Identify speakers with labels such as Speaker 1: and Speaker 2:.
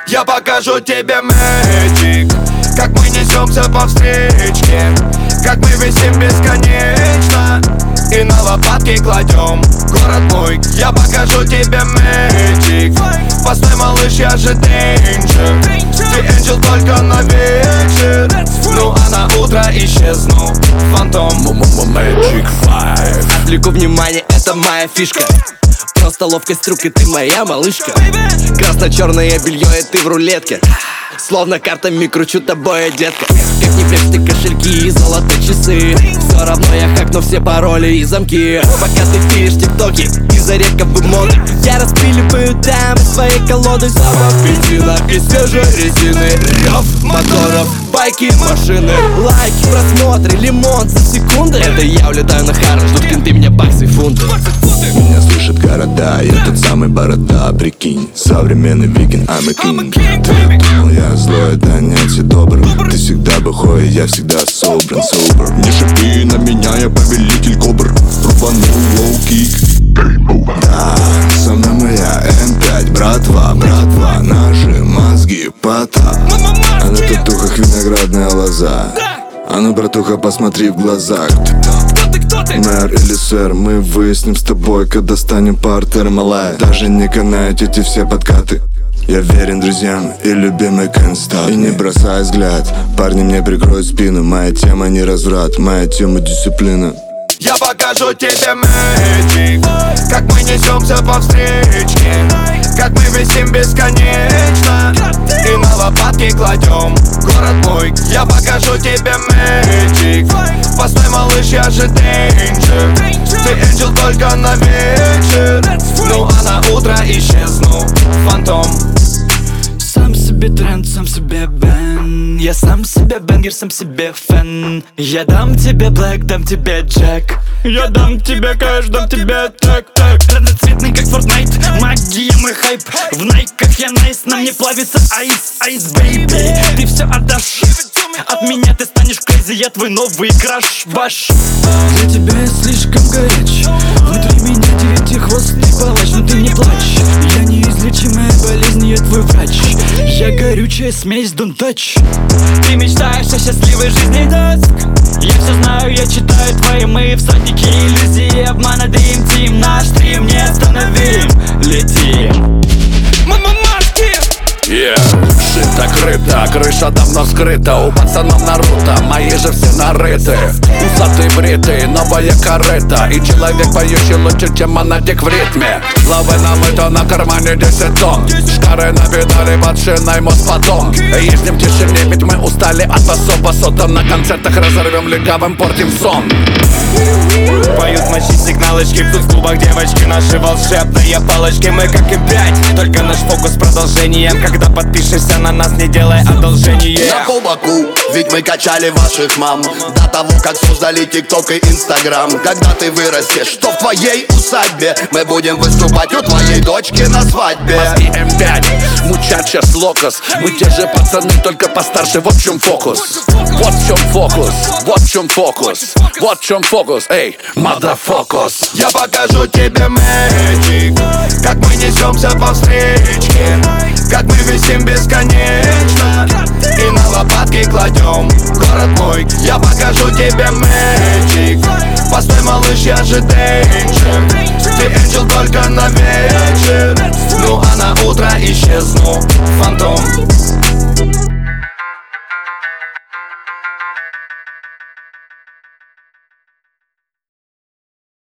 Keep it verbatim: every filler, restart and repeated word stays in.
Speaker 1: Я покажу тебе magic, как мы несемся по встречке, как мы висим бесконечно и на лопатки кладем город мой. Я покажу тебе magic. Постой, малыш, я же danger. Ты angel только на вечер, ну а на утро исчезну фантом.
Speaker 2: Magic five.
Speaker 3: Отвлеку внимание, это моя фишка. Просто ловкость рук, и ты моя малышка. Красно-черное белье, и ты в рулетке. Словно картами кручу тобой, детка. Как не прячь ты кошельки и золотые часы, все равно я хакну все пароли и замки. Пока ты пилишь тиктоки из-за редкого моды, я распиливаю там свои колоды. Запах бензина и свежей резины, рев моторов, байки, машины. Лайки, просмотры, лимон за секунды. Это я улетаю на Харвард, ждут кенты меня баксы и фунты.
Speaker 2: Меня слышат города, я тот самый борода, прикинь. Современный викинг, I'm a king. Ты думал, я злой, да нет, я добр. Ты всегда бухой, я всегда собран, собр. Не шипи на меня, я повелитель кобр. Рубанул лоу-кик. Да, со мной моя эм пять, братва, братва. Наши мозги потап. А на татухах виноградная лоза. А ну, братуха, посмотри в глаза. Мэр или сэр, мы выясним с тобой, когда станем партером, малая. Даже не канают эти все подкаты. Я верен друзьям и любимый can't stop. И не бросай взгляд, парни мне прикроют спину. Моя тема не разврат, моя тема дисциплина.
Speaker 1: Я покажу тебе magic, как мы несемся по встречке, как мы висим бесконечно и на лопатки кладем город мой. Я покажу тебе magic. Постой, малыш, я же danger. Ты angel только на вечер, ну а на утро исчезну фантом.
Speaker 4: Сам себе тренд, сам себе бен. Я сам себе бенгер, сам себе фэн. Я дам тебе блэк, дам тебе джек. Я дам тебе кэш, дам тебе так, так. Разноцветный, как Fortnite, магия мой хайп. В найках я найс, на мне плавится айс, айс, бейби. Ты все отдашь, от меня ты станешь crazy, я твой новый краш, баш. Для тебя я слишком горяч, внутри меня девятихвостый палач. Но ты не плачь, я неизлечимая болезнь, я твой врач. Я горючая смесь, don't touch. Ты мечтаешь о счастливой жизни, доск. Я все знаю, я читаю твои мы всадники иллюзии, обмана, дым, тим. Наш стрим не остановим, летим. Мама, маски!
Speaker 2: Yeah. Шито крыто, крыша давно скрыта. У пацанов Наруто, мои же все нарыты. Усатый бритый, новая корыта. И человек поющий лучше, чем монатик в ритме. Лавы намыто, на кармане десять тонн. Шкары на педали, под шиной мост потом. Ездим в тишине, ведь мы устали от басов. Басотом на концертах разорвем легавым, портим сон.
Speaker 1: Поют мочи сигналочки, тут в клубах девочки. Наши волшебные палочки, мы как эм пять. Только наш фокус продолжением. Когда подпишешься на нас, не делай одолжение.
Speaker 5: На полбаку, ведь мы качали ваших мам до того, как создали тикток и инстаграм. Когда ты вырастешь, что в твоей усадьбе мы будем выступать у твоей дочки на свадьбе.
Speaker 2: Мозги эм пять, мучачес локос. Мы те же пацаны, только постарше, вот в чем фокус. Вот в чем фокус, вот в чем фокус. Вот в чем фокус, эй, motherfuckers.
Speaker 1: Я покажу тебе magic, как мы несемся по встречке, как мы висим бесконечно и на лопатки кладем город мой. Я покажу тебе magic. Постой, малыш, я же danger. Ты angel только на вечер, ну а на утро исчезну фантом.